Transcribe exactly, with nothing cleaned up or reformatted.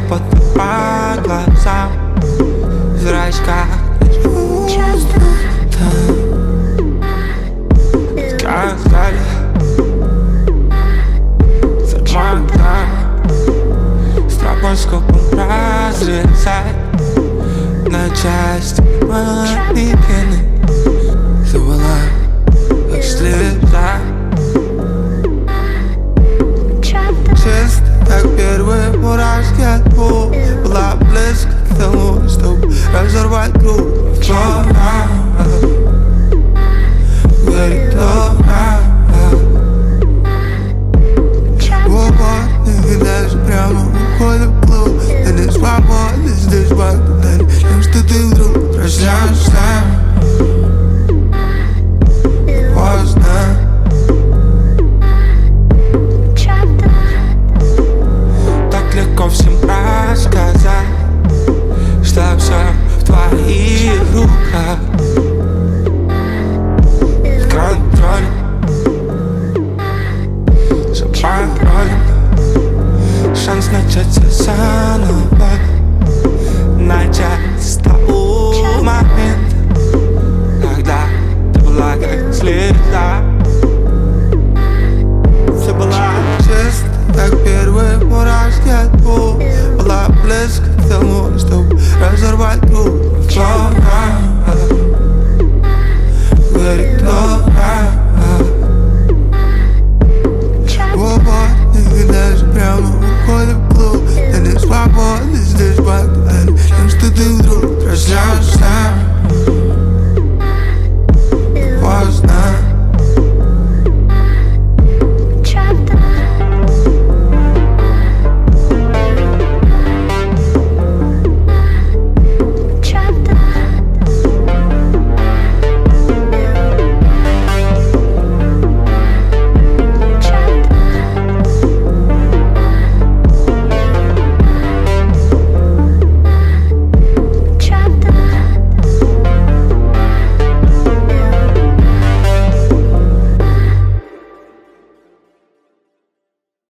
под по глазам, в зрачках сказали Сармата стробоскопом разрезать на части мои пены. Ты была как слеза, чисто как первые мурашки от пул. Была близко к тому, чтобы разорвать круг. Вчера говорит добра, свободны, даже прямо уходим в клуб. Ты не свободна здесь, благодаря тем, что ты вдруг проснешься поздно. Так легко всем рассказать, что все в твоих руках. Контроль за паролем, шанс начаться заново, начать с того момента, когда ты была как слеза. Ты была чисто как первые мурашки от пул. Была близко к тому, чтобы разорвать круг.